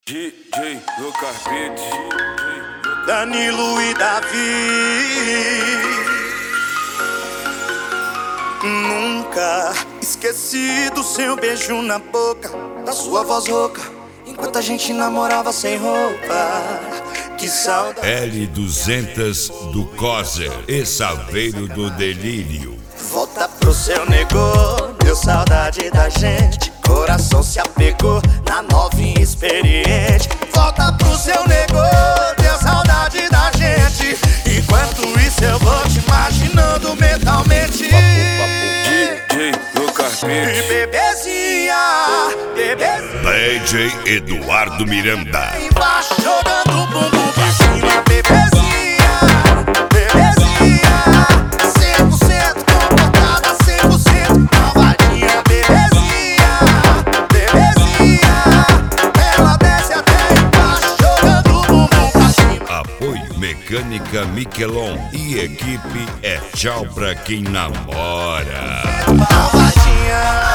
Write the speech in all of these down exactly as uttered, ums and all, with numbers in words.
D J Lucas Beats, Danilo e Davi. Nunca esqueci do seu beijo na boca, da sua voz rouca, enquanto a gente namorava sem roupa. Que saudade. L duzentos do Coser e Saveiro do Delírio. Volta pro seu negô, deu saudade da gente. Coração se apegou na novinha experiente. Volta pro seu negô, deu saudade da gente. Enquanto isso eu vou te imaginando mentalmente. D J Lucas E Beats, bebezinha, bebezinha, D J Eduardo Miranda. embaixo jogando bumbum pra cima. Bebezinha, bebezinha, cem por cento comportada, cem por cento malvadinha. Bebezinha, bebezinha, ela desce até embaixo jogando bumbum pra cima. Apoio Mecânica Miquelon e equipe é tchau pra quem namora. Malvadinha.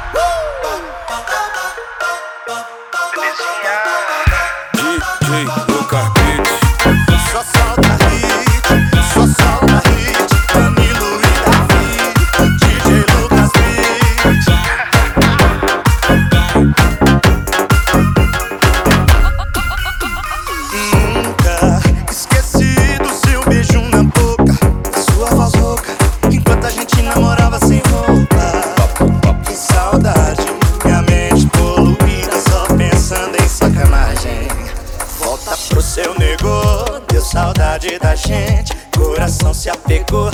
D J Lucas Beats, Só solta hit, só solta hit. Danilo e Davi, D J Lucas Beats. Nunca esqueci do seu beijo na boca, da sua voz rouca, enquanto a gente namorava sem roupa. Que saudade, minha mente poluída, só pensando em sacanagem. Volta pro seu negô, deu saudade da gente. Coração se apegou